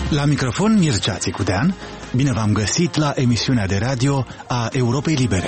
La microfon Mircea Țicudean, bine v-am găsit la emisiunea de radio a Europei Libere.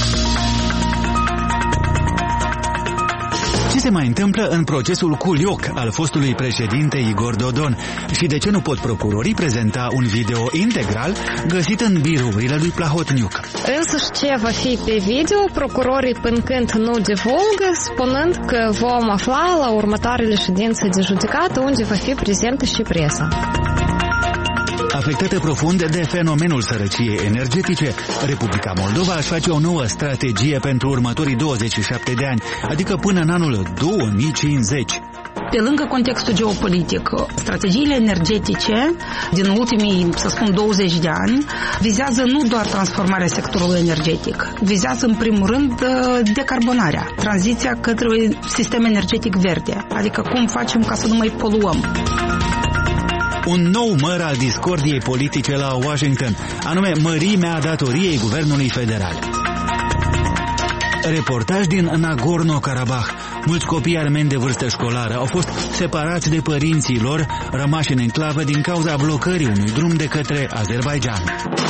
Ce se mai întâmplă în procesul Culioc al fostului președinte Igor Dodon și de ce nu pot procurorii prezenta un video integral găsit în birourile lui Plahotniuc? Însăși ce va fi pe video, procurorii până când nu divulgă, spunând că vom afla la următoarele ședințe de judecată unde va fi prezentă și presa. Afectată profund de fenomenul sărăciei energetice, Republica Moldova își face o nouă strategie pentru următorii 27 de ani, adică până în anul 2050. Pe lângă contextul geopolitic, strategiile energetice din ultimii, să spun, 20 de ani vizează nu doar transformarea sectorului energetic, vizează în primul rând decarbonarea, tranziția către un sistem energetic verde, adică cum facem ca să nu mai poluăm. Un nou măr al discordiei politice la Washington, anume mărimea datoriei guvernului federal. Reportaj din Nagorno-Karabakh. Mulți copii armeni de vârstă școlară au fost separați de părinții lor, rămași în enclavă din cauza blocării unui drum de către Azerbaidjan.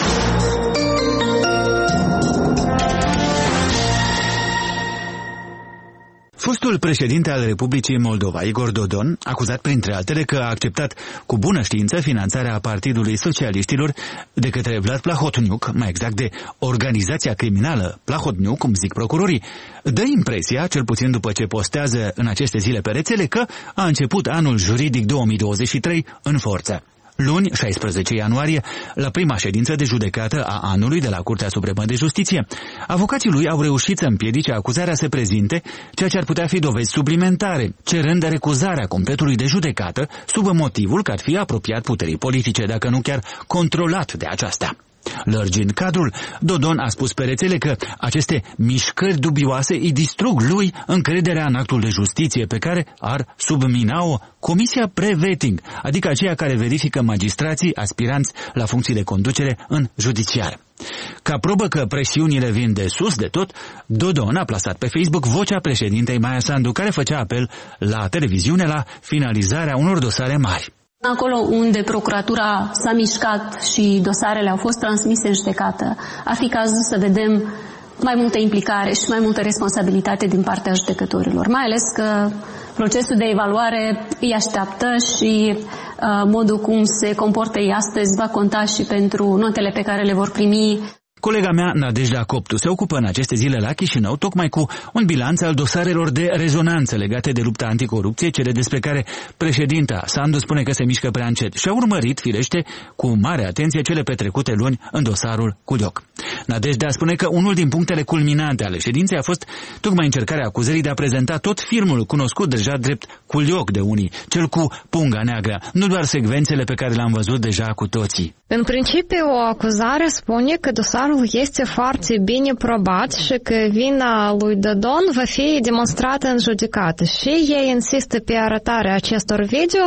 Fostul președinte al Republicii Moldova, Igor Dodon, acuzat printre altele că a acceptat cu bună știință finanțarea Partidului Socialiștilor de către Vlad Plahotniuc, mai exact de organizația criminală Plahotniuc, cum zic procurorii, dă impresia, cel puțin după ce postează în aceste zile pe rețele, că a început anul juridic 2023 în forță. Luni, 16 ianuarie, la prima ședință de judecată a anului de la Curtea Supremă de Justiție, avocații lui au reușit să împiedice acuzarea să prezinte ceea ce ar putea fi dovezi suplimentare, cerând recuzarea completului de judecată sub motivul că ar fi apropiat puterii politice, dacă nu chiar controlat de aceasta. Lărgind cadrul, Dodon a spus pe rețele că aceste mișcări dubioase îi distrug lui încrederea în actul de justiție pe care ar submina-o Comisia Pre-Vetting, adică aceea care verifică magistrații aspiranți la funcții de conducere în judiciar. Ca probă că presiunile vin de sus de tot, Dodon a plasat pe Facebook vocea președintei Maia Sandu, care făcea apel la televiziune la finalizarea unor dosare mari. Acolo unde procuratura s-a mișcat și dosarele au fost transmise în judecată, ar fi cazul să vedem mai multă implicare și mai multă responsabilitate din partea judecătorilor, mai ales că procesul de evaluare îi așteaptă și modul cum se comportă ei astăzi va conta și pentru notele pe care le vor primi. Colega mea, Nadejda Coptu, se ocupă în aceste zile la Chișinău tocmai cu un bilanț al dosarelor de rezonanță legate de lupta anticorupție, cele despre care președinta Sandu spune că se mișcă prea încet, și a urmărit, firește, cu mare atenție cele petrecute luni în dosarul Culioc. Nadejda spune că unul din punctele culminante ale ședinței a fost tocmai încercarea acuzării de a prezenta tot filmul cunoscut deja drept Culioc de unii, cel cu punga neagră, nu doar secvențele pe care le-am văzut deja cu toții. În principiu, o acuzare spune că dosarul este foarte bine probat și că vina lui Dodon va fi demonstrată în judecată și ei insistă pe arătarea acestor video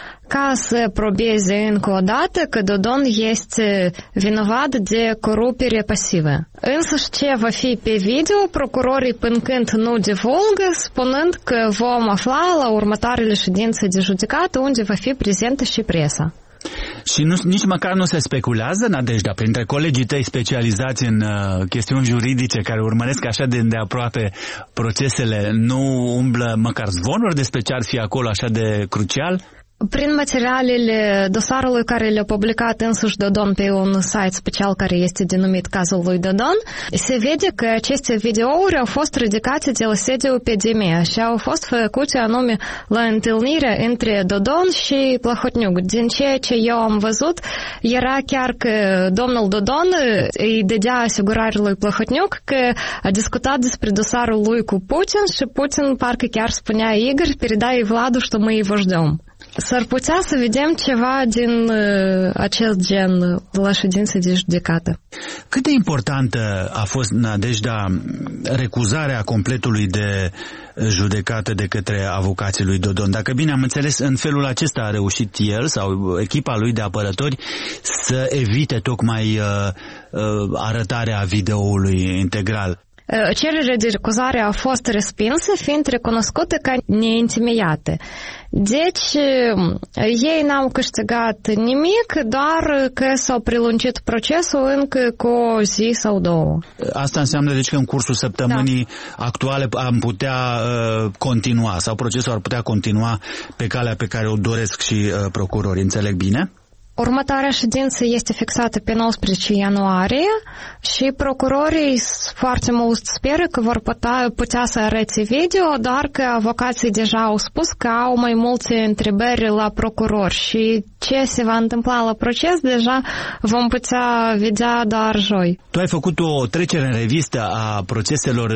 ca să probeze încă o dată că Dodon este vinovat de corupere pasivă. Însă ce va fi pe video, procurorii până când nu divulgă, spunând că vom afla la următoarele ședințe de judecată unde va fi prezentă și presa. Și nici măcar nu se speculează, Nadejda, printre colegii tăi specializați în chestiuni juridice care urmăresc așa de îndeaproape procesele, nu umblă măcar zvonuri despre ce ar fi acolo așa de crucial? Prin materialele dosarului care le-a publicat însuși Dodon pe un site special care este denumit Cazul lui Dodon, se vede că aceste videouri au fost ridicate de la sediul PDM și au fost făcute anume la întâlnirea între Dodon și Plahotniuc. Din ceea ce eu am văzut, era chiar că domnul Dodon îi dădea asigurare lui Plahotniuc că a discutat despre dosarul lui cu Putin și Putin parcă chiar spunea: Igor, передай Vladu, что мы его ждем. S-ar putea să vedem ceva din acest gen la ședință de judecată. Cât de importantă a fost, Nadejda, recuzarea completului de judecată de către avocații lui Dodon? Dacă bine am înțeles, în felul acesta a reușit el sau echipa lui de apărători să evite tocmai arătarea videoului integral. Cererea de recuzare a fost respinsă, fiind recunoscută ca neîntemeiată. Deci, ei n-au câștigat nimic, doar că s-au prelungit procesul încă cu o zi sau două. Asta înseamnă, deci, că în cursul săptămânii actuale am putea continua, sau procesul ar putea continua pe calea pe care o doresc și procurorii. Înțeleg bine? Următoarea ședință este fixată pe 19 ianuarie și procurorii foarte mult speră că vor putea să arăte video, doar că avocații deja au spus că au mai multe întrebări la procuror și ce se va întâmpla la proces deja vom putea vedea doar joi. Tu ai făcut o trecere în revistă a proceselor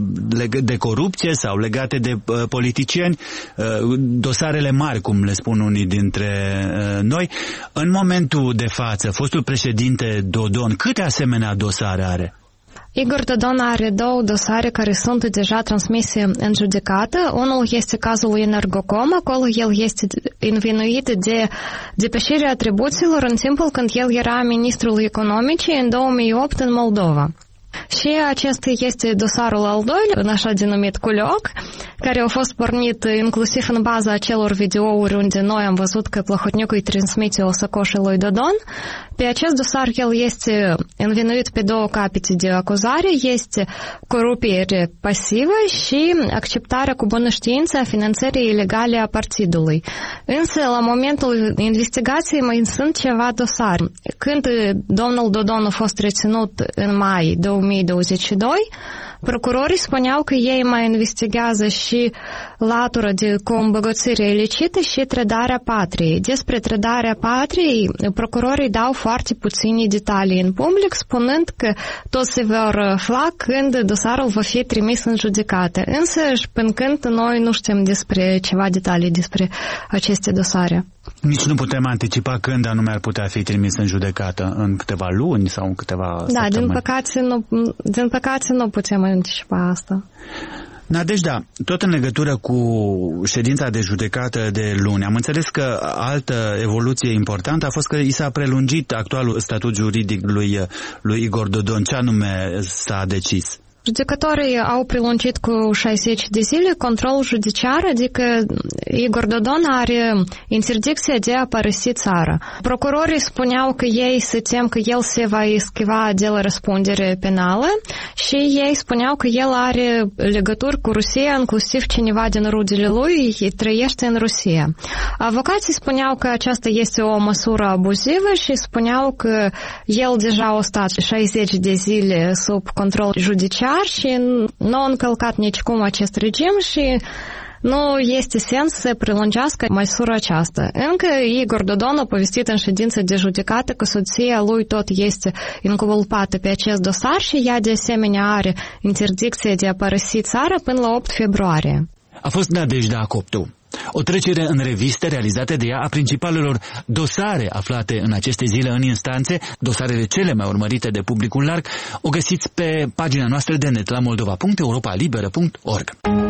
de corupție sau legate de politicieni, dosarele mari, cum le spun unii dintre noi. În momentul de față, fostul președinte Dodon, câte asemenea dosare are? Igor Dodon are două dosare care sunt deja transmise în judecată. Unul este cazul Energocom, acolo el este învinuit de depășirea atribuțiilor în timpul când el era ministrul economicii în 2008 în Moldova. Și acesta este dosarul al doilea, în așa denumit Culioc, care a fost pornit inclusiv în baza acelor videouri unde noi am văzut că Plahotniuc îi transmite o sacoșă lui Dodon. Pe acest dosar el este învinuit pe două capete de acuzare, este corupire pasivă și acceptarea cu bună știință a finanțării ilegale a partidului. Însă, la momentul investigației mai sunt ceva dosare. Când domnul Dodon a fost reținut în mai 2022, procurorii spuneau că ei mai investigează și latura de coîmbogățire ilicită și trădarea patriei. Despre trădarea patriei, procurorii dau foarte puține detalii în public, spunând că tot se vor afla când dosarul va fi trimis în judecată. Însă, până când noi nu știm despre ceva detalii despre aceste dosare. Nici nu putem anticipa când anume ar putea fi trimis în judecată, în câteva luni sau în câteva săptămâni. Din păcate nu putem anticipa asta. Nadejda, tot în legătură cu ședința de judecată de luni, am înțeles că altă evoluție importantă a fost că i s-a prelungit actualul statut juridic lui Igor Dodon. Ce anume s-a decis? Judecătorii au prelungit cu 60 de zile controlul judiciar, adică Igor Dodon are interdicția de a părăsi țara. Procurorii spuneau că ei se tem că el se va eschiva de la răspundere penală și ei spuneau că el are legături cu Rusia, inclusiv cineva din rudele lui trăiește în Rusia. Avocații spuneau că aceasta este o măsură abuzivă și spuneau că el deja a stat 60 de zile sub control judiciar și nu a încălcat nicicum acest regim și nu este sens să prelungească măsura aceasta. Încă Igor Dodon a povestit în ședință de judecată că soția lui tot este inculpată pe acest dosar și ea de asemenea are interdicție de a părăsi țara până la 8 februarie. A fost Nadejda Coptu. O trecere în revistă realizată de ea a principalelor dosare aflate în aceste zile în instanțe, dosarele cele mai urmărite de publicul larg, o găsiți pe pagina noastră de net la moldova.europalibera.org.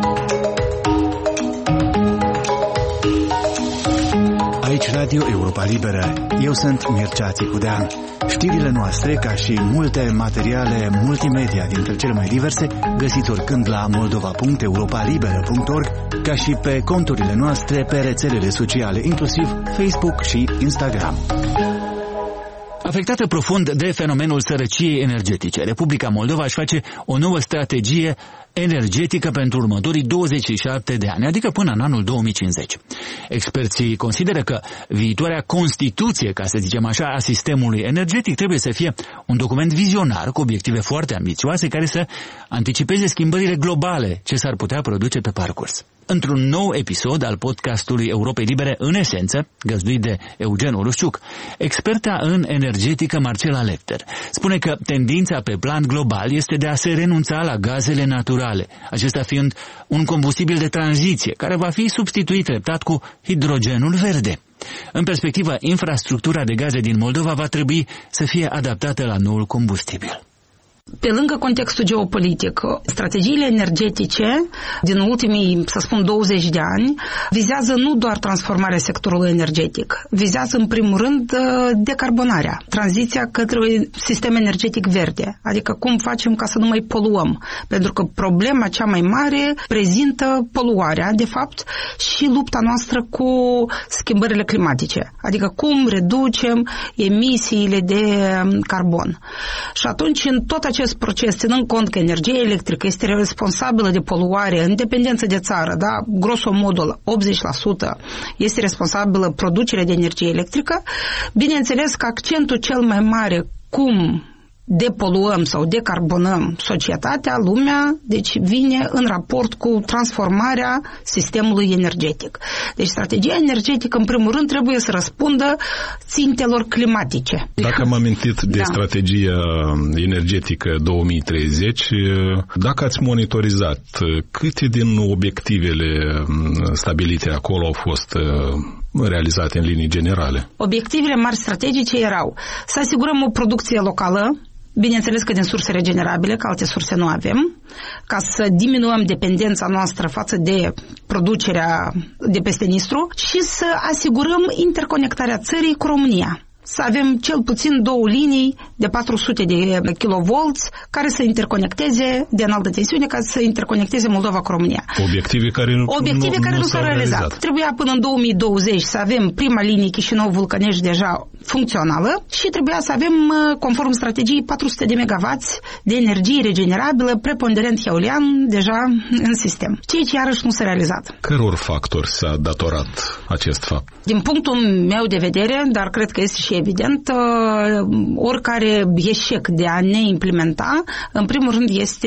Aici Radio Europa Liberă. Eu sunt Mircea Țicudean. Știrile noastre, ca și multe materiale multimedia dintre cele mai diverse, găsiți oricând la moldova.europalibera.org, ca și pe conturile noastre pe rețelele sociale, inclusiv Facebook și Instagram. Afectată profund de fenomenul sărăciei energetice, Republica Moldova își face o nouă strategie energetică pentru următorii 27 de ani, adică până în anul 2050. Experții consideră că viitoarea Constituție, ca să zicem așa, a sistemului energetic trebuie să fie un document vizionar cu obiective foarte ambițioase care să anticipeze schimbările globale ce s-ar putea produce pe parcurs. Într-un nou episod al podcastului Europei Libere, în esență, găzduit de Eugen Urușciuc, experta în energetică Marcela Lecter spune că tendința pe plan global este de a se renunța la gazele naturale, acesta fiind un combustibil de tranziție care va fi substituit treptat cu hidrogenul verde. În perspectivă, infrastructura de gaze din Moldova va trebui să fie adaptată la noul combustibil. Pe lângă contextul geopolitic, strategiile energetice din ultimii, să spun, 20 de ani vizează nu doar transformarea sectorului energetic, vizează în primul rând decarbonarea, tranziția către un sistem energetic verde, adică cum facem ca să nu mai poluăm, pentru că problema cea mai mare prezintă poluarea, de fapt, și lupta noastră cu schimbările climatice, adică cum reducem emisiile de carbon. Și atunci, în tot acest proces, ținând cont că energia electrică este responsabilă de poluare în dependență de țară, da? Grosomodul 80% este responsabilă producerea de energie electrică, bineînțeles că accentul cel mai mare cum depoluăm sau decarbonăm societatea, lumea, deci vine în raport cu transformarea sistemului energetic. Deci strategia energetică, în primul rând, trebuie să răspundă țintelor climatice. Dacă am amintit de strategia energetică 2030, dacă ați monitorizat, câte din obiectivele stabilite acolo au fost realizate în linii generale? Obiectivele mari strategice erau să asigurăm o producție locală, bineînțeles că din surse regenerabile, că alte surse nu avem, ca să diminuăm dependența noastră față de producerea de peste Nistru și să asigurăm interconectarea țării cu România. Să avem cel puțin 2 linii de 400 de kV care să interconecteze de înaltă tensiune, ca să interconecteze Moldova cu România. Obiective care nu s-au realizat. Trebuia până în 2020 să avem prima linie Chișinău-Vulcănești deja funcțională și trebuia să avem, conform strategiei, 400 de megawatts de energie regenerabilă, preponderent eolian, deja în sistem. Ceea ce iarăși nu s-a realizat. Căror factori s-a datorat acest fapt? Din punctul meu de vedere, dar cred că este și evident, oricare eșec de a ne implementa, în primul rând este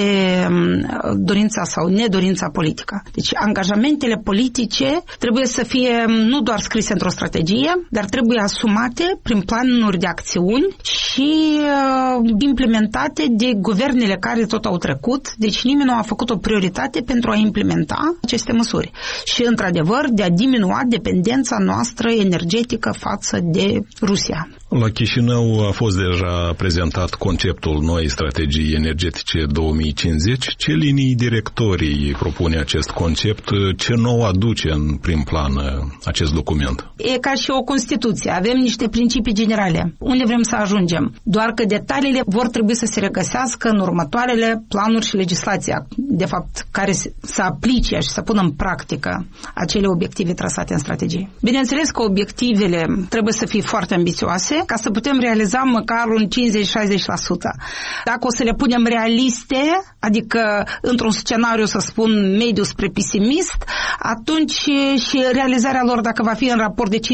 dorința sau nedorința politică. Deci angajamentele politice trebuie să fie nu doar scrise într-o strategie, dar trebuie asumate prin planuri de acțiuni și implementate de guvernele care tot au trecut. Deci nimeni nu a făcut o prioritate pentru a implementa aceste măsuri. Și, într-adevăr, de a diminua dependența noastră energetică față de Rusia. La Chișinău a fost deja prezentat conceptul noii strategii energetice 2050. Ce linii directorii propune acest concept? Ce nou aduce în prim plan acest document? E ca și o Constituție. Avem niște principii generale. Unde vrem să ajungem? Doar că detaliile vor trebui să se regăsească în următoarele planuri și legislația, de fapt, care să aplice și să pună în practică acele obiective trasate în strategie. Bineînțeles că obiectivele trebuie să fie foarte ambițioase, ca să putem realiza măcar un 50-60%. Dacă o să le punem realiste, adică într-un scenariu, să spun, mediu spre pesimist, atunci și realizarea lor, dacă va fi în raport de 50-60%,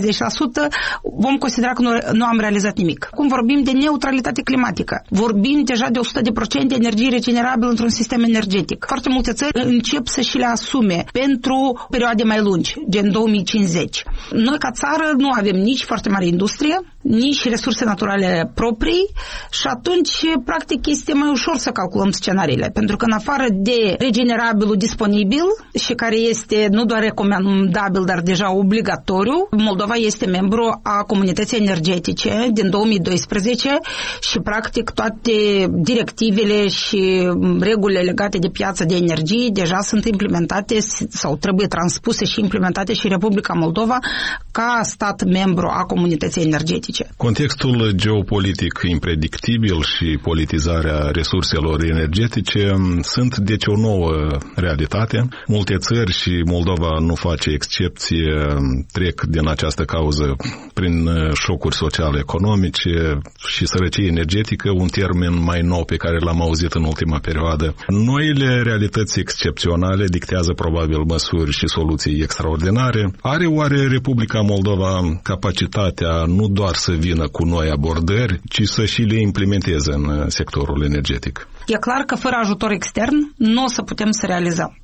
vom considera că nu am realizat nimic. Cum vorbim de neutralitate climatică, vorbim deja de 100% energie regenerabilă într-un sistem energetic. Foarte multe țări încep să și le asume pentru perioade mai lungi, gen 2050. Noi, ca țară, nu avem nici foarte mare industrie, nici resurse naturale proprii și atunci, practic, este mai ușor să calculăm scenariile, pentru că în afară de regenerabilul disponibil și care este nu doar recomandabil, dar deja obligatoriu, Moldova este membru a Comunității Energetice din 2012 și, practic, toate directivele și regulile legate de piața de energie deja sunt implementate sau trebuie transpuse și implementate și Republica Moldova ca stat membru a Comunității Energetice. Contextul geopolitic impredictibil și politizarea resurselor energetice sunt deci o nouă realitate. Multe țări și Moldova nu face excepție, trec din această cauză prin șocuri sociale, economice și sărăcie energetică, un termen mai nou pe care l-am auzit în ultima perioadă. Noile realități excepționale dictează probabil măsuri și soluții extraordinare. Are oare Republica Moldova capacitatea nu doar să vină cu noi abordări, ci să și le implementeze în sectorul energetic? E clar că fără ajutor extern nu o să putem să realizăm.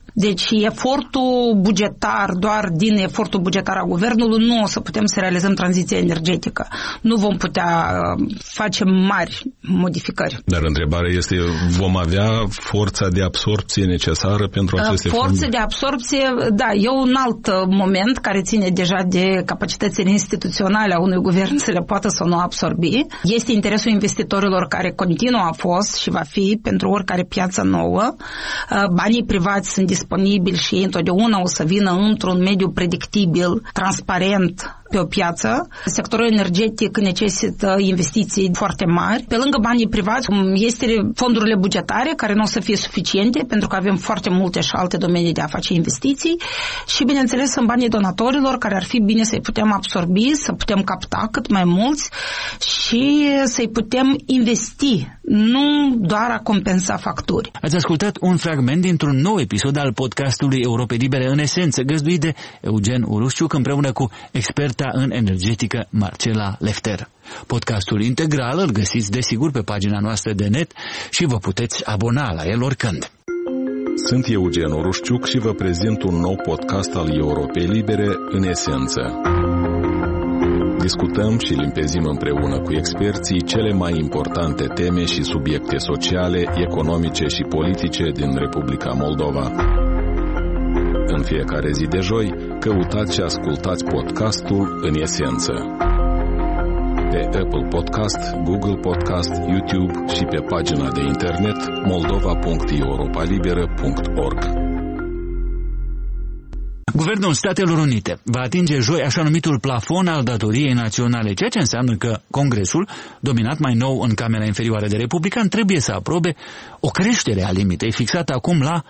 Deci efortul bugetar, doar din efortul bugetar al guvernului, nu o să putem să realizăm tranziția energetică. Nu vom putea face mari modificări. Dar întrebarea este, vom avea forța de absorpție necesară pentru aceste fonduri? Forța de absorpție, da, e un alt moment care ține deja de capacitățile instituționale a unui guvern să le poată să nu absorbi. Este interesul investitorilor care continuă a fost și va fi pentru oricare piață nouă. Banii privați sunt disponibili și ei întotdeauna o să vină într-un mediu predictibil, transparent pe o piață. Sectorul energetic necesită investiții foarte mari. Pe lângă banii privați, este fondurile bugetare care nu o să fie suficiente pentru că avem foarte multe și alte domenii de a face investiții și, bineînțeles, sunt banii donatorilor care ar fi bine să-i putem absorbi, să putem capta cât mai mulți și să-i putem investi, nu doar a compensa facturi. Ați ascultat un fragment dintr-un nou episod al podcastului Europe Libere în esență, găzduit de Eugen Urușciuc împreună cu experta în energetică Marcela Lefter. Podcastul integral îl găsiți desigur pe pagina noastră de net și vă puteți abona la el oricând. Sunt Eugen Urușciuc și vă prezint un nou podcast al Europei Libere în esență. Discutăm și limpezim împreună cu experții cele mai importante teme și subiecte sociale, economice și politice din Republica Moldova. În fiecare zi de joi, căutați și ascultați podcastul în esență. Pe Apple Podcast, Google Podcast, YouTube și pe pagina de internet moldova.europalibera.org. Guvernul Statelor Unite va atinge joi așa numitul plafon al datoriei naționale, ceea ce înseamnă că Congresul, dominat mai nou în Camera Inferioară de Republicani, trebuie să aprobe o creștere a limitei fixată acum la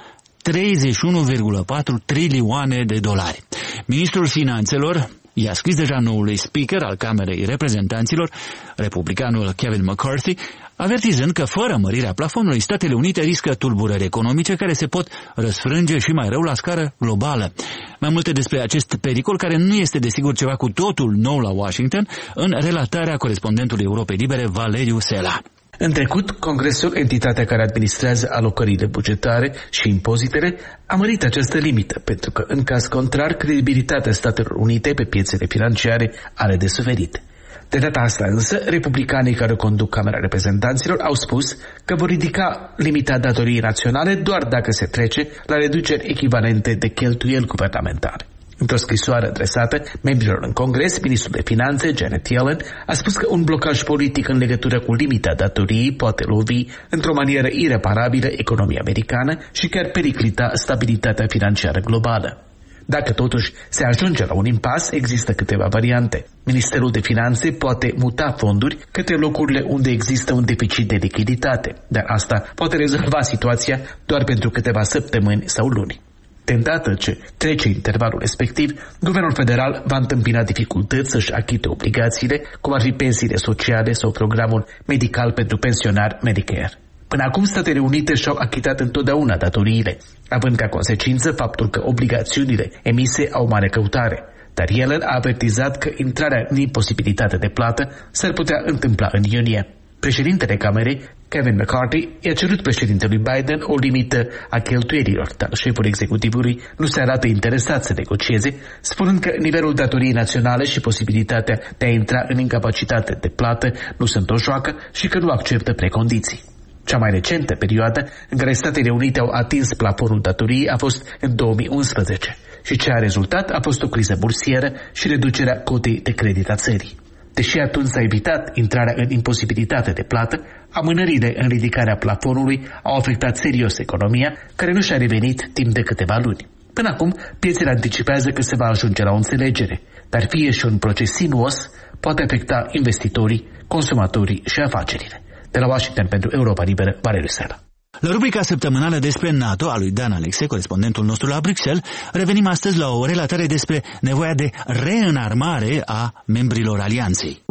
31,4 trilioane de dolari. Ministrul Finanțelor i-a scris deja noului speaker al Camerei Reprezentanților, republicanul Kevin McCarthy, avertizând că fără mărirea plafonului, Statele Unite riscă tulburări economice care se pot răsfrânge și mai rău la scară globală. Mai multe despre acest pericol, care nu este desigur ceva cu totul nou la Washington, în relatarea corespondentului Europei Libere, Valeriu Sela. În trecut, Congresul, entitatea care administrează alocările bugetare și impozitele, a mărit această limită, pentru că, în caz contrar, credibilitatea Statelor Unite pe piețele financiare are de suferit. De data asta însă, republicanii care conduc Camera Reprezentanților au spus că vor ridica limita datoriei naționale doar dacă se trece la reduceri echivalente de cheltuieli guvernamentale. Într-o scrisoare adresată membrilor în Congres, ministrul de Finanțe, Janet Yellen, a spus că un blocaj politic în legătură cu limita datoriei poate lovi într-o manieră ireparabilă economia americană și chiar periclita stabilitatea financiară globală. Dacă totuși se ajunge la un impas, există câteva variante. Ministerul de Finanțe poate muta fonduri către locurile unde există un deficit de lichiditate, dar asta poate rezolva situația doar pentru câteva săptămâni sau luni. De îndată ce trece intervalul respectiv, Guvernul Federal va întâmpina dificultăți să-și achite obligațiile, cum ar fi pensiile sociale sau programul medical pentru pensionari Medicare. Până acum, Statele Unite și-au achitat întotdeauna datoriile, având ca consecință faptul că obligațiunile emise au mare căutare. Dar Yellen a avertizat că intrarea în imposibilitate de plată s-ar putea întâmpla în iunie. Președintele Camerei, Kevin McCarthy, i-a cerut președintelui Biden o limită a cheltuielilor, dar șeful executivului nu se arată interesat să negocieze, spunând că nivelul datoriei naționale și posibilitatea de a intra în incapacitate de plată nu sunt o joacă și că nu acceptă precondiții. Cea mai recentă perioadă în care Statele Unite au atins plafonul datoriei a fost în 2011 și ce a rezultat a fost o criză bursieră și reducerea cotei de credit a țării. Deși atunci s-a evitat intrarea în imposibilitate de plată, amânările în ridicarea plafonului au afectat serios economia, care nu și-a revenit timp de câteva luni. Până acum, piețele anticipează că se va ajunge la o înțelegere, dar fie și un proces sinuos poate afecta investitorii, consumatorii și afacerile. De la Washington pentru Europa Liberă, Valeriu Sela. La rubrica săptămânală despre NATO a lui Dan Alexe, corespondentul nostru la Bruxelles, revenim astăzi la o relatare despre nevoia de reînarmare a membrilor alianței.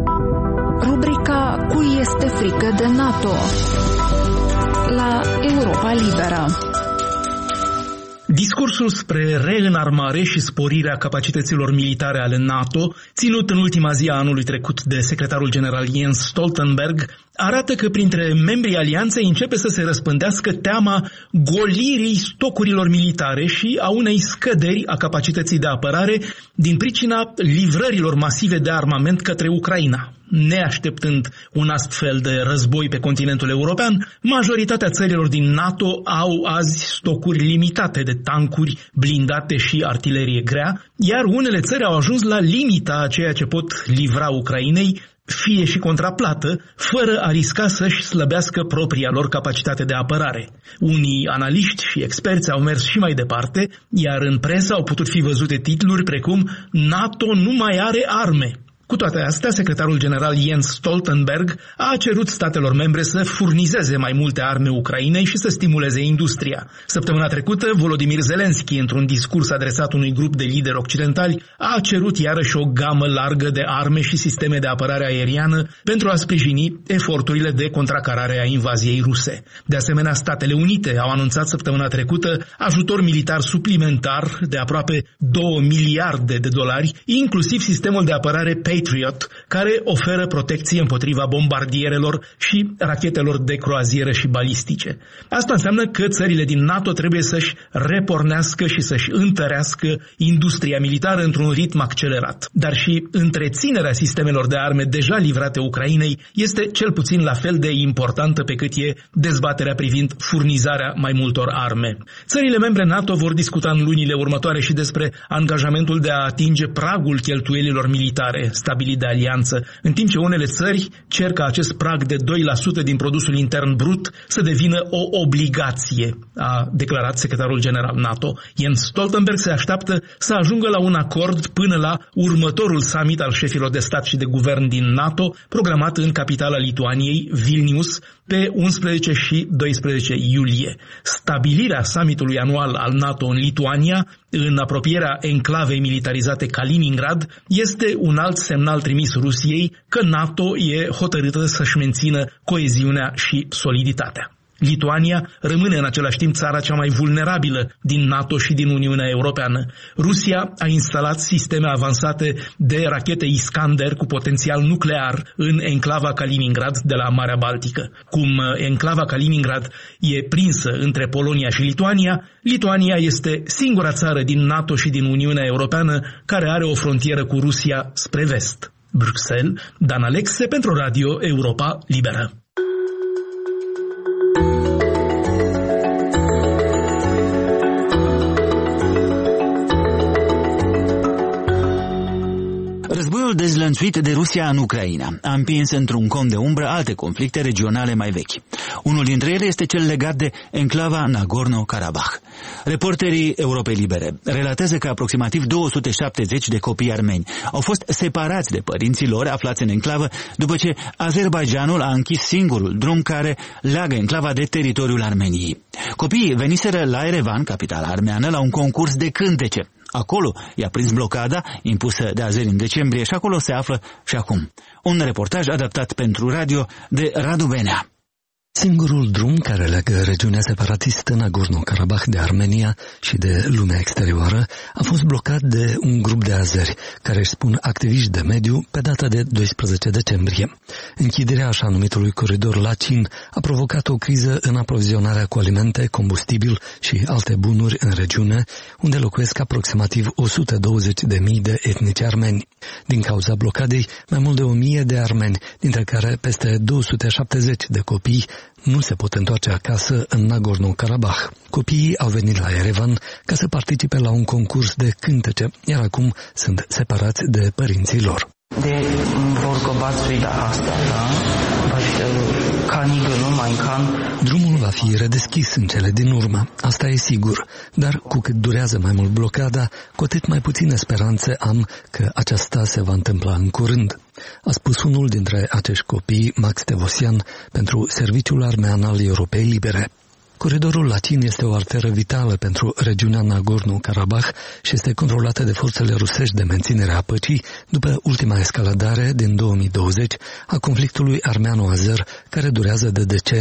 Rubrica Cui este frică de NATO la Europa Liberă. Discursul spre reînarmare și sporirea capacităților militare ale NATO, ținut în ultima zi a anului trecut de secretarul general Jens Stoltenberg, arată că printre membrii alianței începe să se răspândească teama golirii stocurilor militare și a unei scăderi a capacității de apărare din pricina livrărilor masive de armament către Ucraina. Neașteptând un astfel de război pe continentul european, majoritatea țărilor din NATO au azi stocuri limitate de tancuri, blindate și artilerie grea, iar unele țări au ajuns la limita a ceea ce pot livra Ucrainei, fie și contraplată, fără a risca să-și slăbească propria lor capacitate de apărare. Unii analiști și experți au mers și mai departe, iar în presă au putut fi văzute titluri precum NATO nu mai are arme. Cu toate astea, secretarul general Jens Stoltenberg a cerut statelor membre să furnizeze mai multe arme Ucrainei și să stimuleze industria. Săptămâna trecută, Volodymyr Zelensky, într-un discurs adresat unui grup de lideri occidentali, a cerut iarăși o gamă largă de arme și sisteme de apărare aeriană pentru a sprijini eforturile de contracarare a invaziei ruse. De asemenea, Statele Unite au anunțat săptămâna trecută ajutor militar suplimentar de aproape 2 miliarde de dolari, inclusiv sistemul de apărare Patriot, care oferă protecție împotriva bombardierelor și rachetelor de croazieră și balistice. Asta înseamnă că țările din NATO trebuie să-și repornească și să-și întărească industria militară într-un ritm accelerat. Dar și întreținerea sistemelor de arme deja livrate Ucrainei este cel puțin la fel de importantă pe cât e dezbaterea privind furnizarea mai multor arme. Țările membre NATO vor discuta în lunile următoare și despre angajamentul de a atinge pragul cheltuielilor militare stabilit de alianță, în timp ce unele țări cer ca acest prag de 2% din produsul intern brut să devină o obligație, a declarat secretarul general NATO. Jens Stoltenberg se așteaptă să ajungă la un acord până la următorul summit al șefilor de stat și de guvern din NATO, programat în capitala Lituaniei, Vilnius, pe 11 și 12 iulie. Stabilirea summitului anual al NATO în Lituania, în apropierea enclavei militarizate Kaliningrad, este un alt semnal trimis Rusiei că NATO e hotărâtă să-și mențină coeziunea și soliditatea. Lituania rămâne în același timp țara cea mai vulnerabilă din NATO și din Uniunea Europeană. Rusia a instalat sisteme avansate de rachete Iskander cu potențial nuclear în enclava Kaliningrad de la Marea Baltică. Cum enclava Kaliningrad e prinsă între Polonia și Lituania, Lituania este singura țară din NATO și din Uniunea Europeană care are o frontieră cu Rusia spre vest. Bruxelles, Dan Alexe pentru Radio Europa Liberă. Războiul dezlănțuit de Rusia în Ucraina a împins într-un con de umbră alte conflicte regionale mai vechi. Unul dintre ele este cel legat de enclava Nagorno-Karabakh. Reporterii Europei Libere relatează că aproximativ 270 de copii armeni au fost separați de părinții lor aflați în enclavă după ce Azerbaidjanul a închis singurul drum care leagă enclava de teritoriul Armeniei. Copiii veniseră la Erevan, capitala armeană, la un concurs de cântece. Acolo i-a prins blocada impusă de azeri în decembrie și acolo se află și acum. Un reportaj adaptat pentru radio de Radu Benea. Singurul drum care leagă regiunea separatistă Nagorno-Karabakh de Armenia și de lumea exterioară a fost blocat de un grup de azeri, care își spun activiști de mediu, pe data de 12 decembrie. Închiderea așa numitului coridor Lachin a provocat o criză în aprovizionarea cu alimente, combustibil și alte bunuri în regiune, unde locuiesc aproximativ 120.000 de etnici armeni. Din cauza blocadei, mai mult de 1.000 de armeni, dintre care peste 270 de copii, nu se pot întoarce acasă în Nagorno-Karabakh. Copiii au venit la Erevan ca să participe la un concurs de cântece, iar acum sunt separați de părinții lor. Drumul va fi redeschis în cele din urmă, asta e sigur, dar cu cât durează mai mult blocada, cu atât mai puține speranțe am că aceasta se va întâmpla în curând, a spus unul dintre acești copii, Max Tevosian, pentru Serviciul Armean al Europei Libere. Coridorul Lachin este o arteră vitală pentru regiunea Nagorno-Karabakh și este controlată de forțele rusești de menținere a păcii după ultima escaladare din 2020 a conflictului armeano-azer care durează de decenii.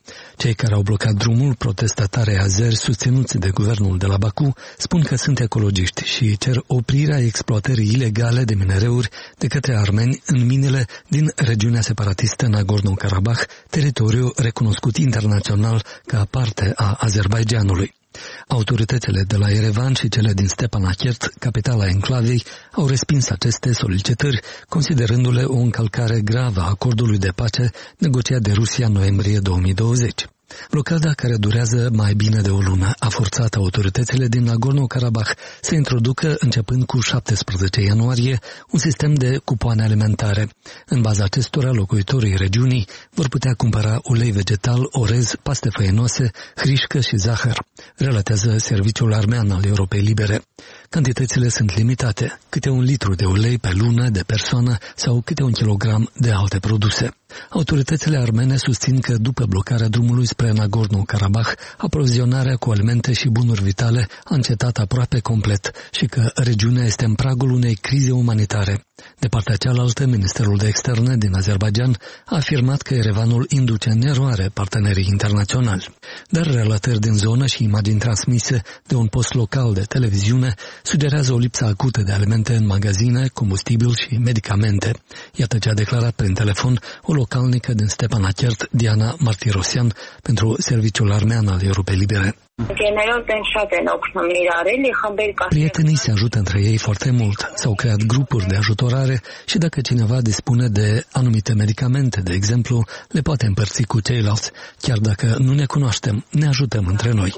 Cei care au blocat drumul, protestatarii azeri susținuți de guvernul de la Baku, spun că sunt ecologiști și cer oprirea exploatării ilegale de minereuri de către armeni în minele din regiunea separatistă Nagorno-Karabakh, teritoriu recunoscut internațional ca parte a Azerbaidjanului. Autoritățile de la Yerevan și cele din Stepanakert, capitala enclavei, au respins aceste solicitări, considerându-le o încălcare gravă a acordului de pace negociat de Rusia în noiembrie 2020. Blocada, care durează mai bine de o lună, a forțat autoritățile din Nagorno-Karabakh să introducă, începând cu 17 ianuarie, un sistem de cupoane alimentare. În baza acestora, locuitorii regiunii vor putea cumpăra ulei vegetal, orez, paste făinoase, hrișcă și zahăr, relatează Serviciul Armean al Europei Libere. Cantitățile sunt limitate, câte 1 litru de ulei pe lună de persoană sau câte 1 kilogram de alte produse. Autoritățile armene susțin că după blocarea drumului spre Nagorno-Karabakh, aprovizionarea cu alimente și bunuri vitale a încetat aproape complet și că regiunea este în pragul unei crize umanitare. De partea cealaltă, Ministerul de Externe din Azerbaidjan a afirmat că Yerevanul induce în eroare partenerii internaționali. Dar relatări din zonă și imagini transmise de un post local de televiziune sugerează o lipsă acută de alimente în magazine, combustibil și medicamente. Iată ce a declarat prin telefon o localnică din Stepanakert, Diana Martirosyan, pentru Serviciul Armean al Europei Libere. Prietenii se ajută între ei foarte mult. S-au creat grupuri de ajutorare și dacă cineva dispune de anumite medicamente, de exemplu, le poate împărți cu ceilalți. Chiar dacă nu ne cunoaștem, ne ajutăm între noi.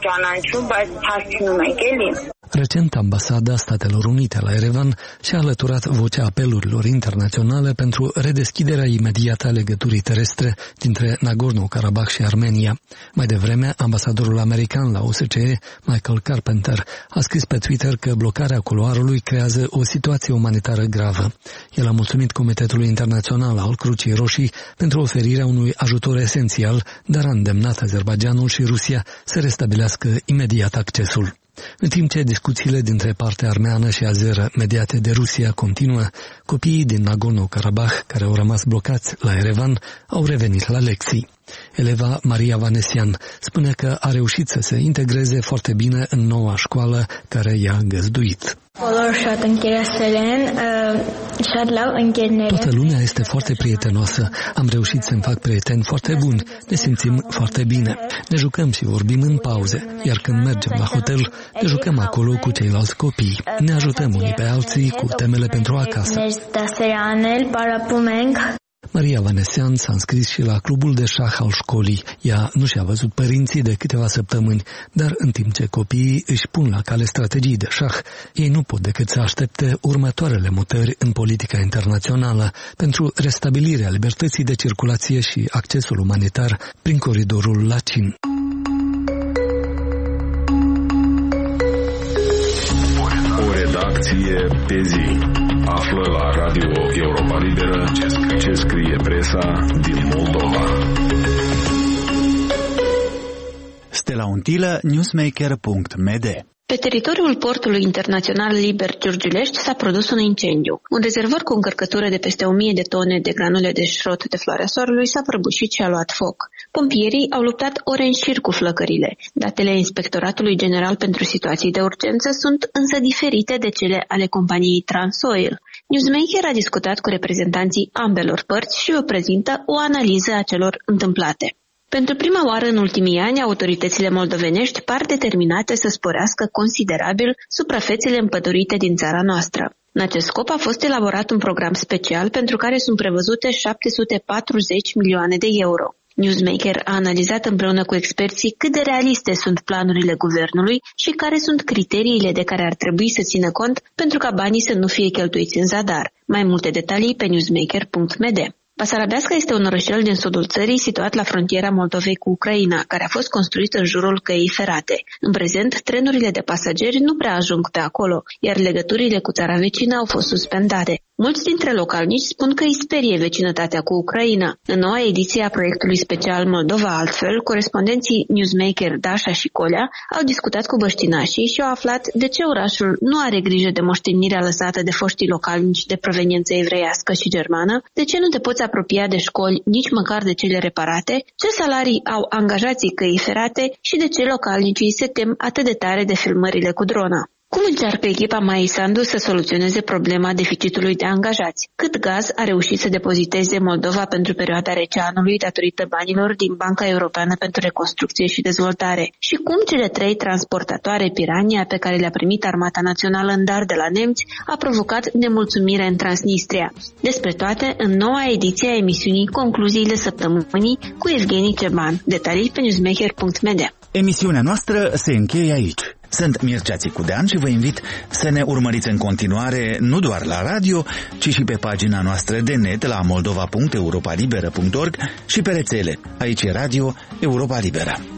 Recent, Ambasada Statelor Unite la Yerevan și-a alăturat vocea apelurilor internaționale pentru redeschiderea imediată a legăturii terestre dintre Nagorno-Karabakh și Armenia. Mai devreme, ambasadorul american la OSCE, Michael Carpenter, a scris pe Twitter că blocarea culoarului creează o situație umanitară gravă. El a mulțumit Comitetului Internațional al Crucii Roșii pentru oferirea unui ajutor esențial, dar a îndemnat Azerbaidjanul și Rusia să restabilească imediat accesul. În timp ce discuțiile dintre partea armeană și azeră mediate de Rusia continuă, copiii din Nagorno-Karabakh, care au rămas blocați la Yerevan, au revenit la lecții. Eleva Maria Vanesian spune că a reușit să se integreze foarte bine în noua școală care i-a găzduit. Toată lumea este foarte prietenoasă. Am reușit să-mi fac prieteni foarte buni. Ne simțim foarte bine. Ne jucăm și vorbim în pauze. Iar când mergem la hotel, ne jucăm acolo cu ceilalți copii. Ne ajutăm unii pe alții cu temele pentru acasă. Maria Vanesian s-a înscris și la clubul de șah al școlii. Ea nu și-a văzut părinții de câteva săptămâni, dar în timp ce copiii își pun la cale strategii de șah, ei nu pot decât să aștepte următoarele mutări în politica internațională pentru restabilirea libertății de circulație și accesul umanitar prin coridorul Lachin. O redacție pe zi. Află la Radio Europa Liberă ce scrie presa din Moldova. Stella Untilă, newsmaker.md. Pe teritoriul portului internațional liber Giurgiulești s-a produs un incendiu. Un rezervor cu încărcătură de peste 1000 de tone de granule de șrot de floarea soarelui s-a prăbușit și a luat foc. Pompierii au luptat ore în șir cu flăcările. Datele Inspectoratului General pentru Situații de Urgență sunt însă diferite de cele ale companiei Transoil. Newsmaker a discutat cu reprezentanții ambelor părți și vă prezintă o analiză a celor întâmplate. Pentru prima oară în ultimii ani, autoritățile moldovenești par determinate să sporească considerabil suprafețele împădurite din țara noastră. În acest scop a fost elaborat un program special pentru care sunt prevăzute 740 milioane de euro. Newsmaker a analizat împreună cu experții cât de realiste sunt planurile guvernului și care sunt criteriile de care ar trebui să țină cont pentru ca banii să nu fie cheltuiți în zadar. Mai multe detalii pe newsmaker.md. Basarabeasca este un orășel din sudul țării situat la frontiera Moldovei cu Ucraina, care a fost construit în jurul căii ferate. În prezent, trenurile de pasageri nu prea ajung pe acolo, iar legăturile cu țara vecină au fost suspendate. Mulți dintre localnici spun că îi sperie vecinătatea cu Ucraina. În noua ediție a proiectului special Moldova Altfel, corespondenții newsmaker Dașa și Colea au discutat cu băștinașii și au aflat de ce orașul nu are grijă de moștenirea lăsată de foștii localnici de proveniență evreiască și germană, de ce nu te poți apropia de școli nici măcar de cele reparate, ce salarii au angajații căii ferate și de ce localnicii se tem atât de tare de filmările cu drona. Cum încearcă echipa Maii Sandu să soluționeze problema deficitului de angajați? Cât gaz a reușit să depoziteze Moldova pentru perioada rece a anului datorită banilor din Banca Europeană pentru Reconstrucție și Dezvoltare? Și cum cele 3 transportatoare Pirania pe care le-a primit Armata Națională în dar de la nemți a provocat nemulțumire în Transnistria? Despre toate în noua ediție a emisiunii Concluziile Săptămânii cu Evgeni Ceban. Detalii pe newsmaker.media. Emisiunea noastră se încheie aici. Sunt Mircea Țicudean și vă invit să ne urmăriți în continuare nu doar la radio, ci și pe pagina noastră de net la moldova.europalibera.org și pe rețele. Aici e Radio Europa Liberă.